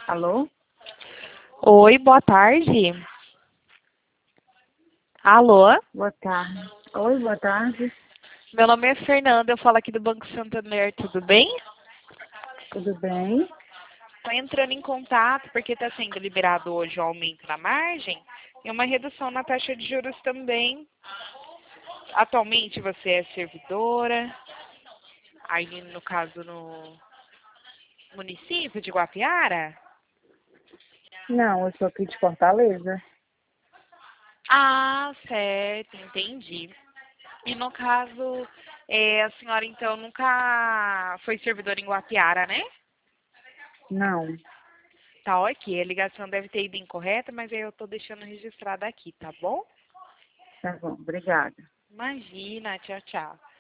Alô? Oi, boa tarde. Alô? Boa tarde. Oi, boa tarde. Meu nome é Fernanda, eu falo aqui do Banco Santander, tudo bem? Tudo bem? Estou entrando em contato porque está sendo liberado hoje o aumento na margem e uma redução na taxa de juros também. Atualmente você é servidora, aí no caso no município de Guapiara? Não, eu sou aqui de Fortaleza. Ah, certo, entendi. E no caso, a senhora então nunca foi servidora em Guapiara, né? Não. Tá ok, a ligação deve ter ido incorreta, mas aí eu tô deixando registrado aqui, tá bom? Tá bom, obrigada. Imagina, tchau, tchau.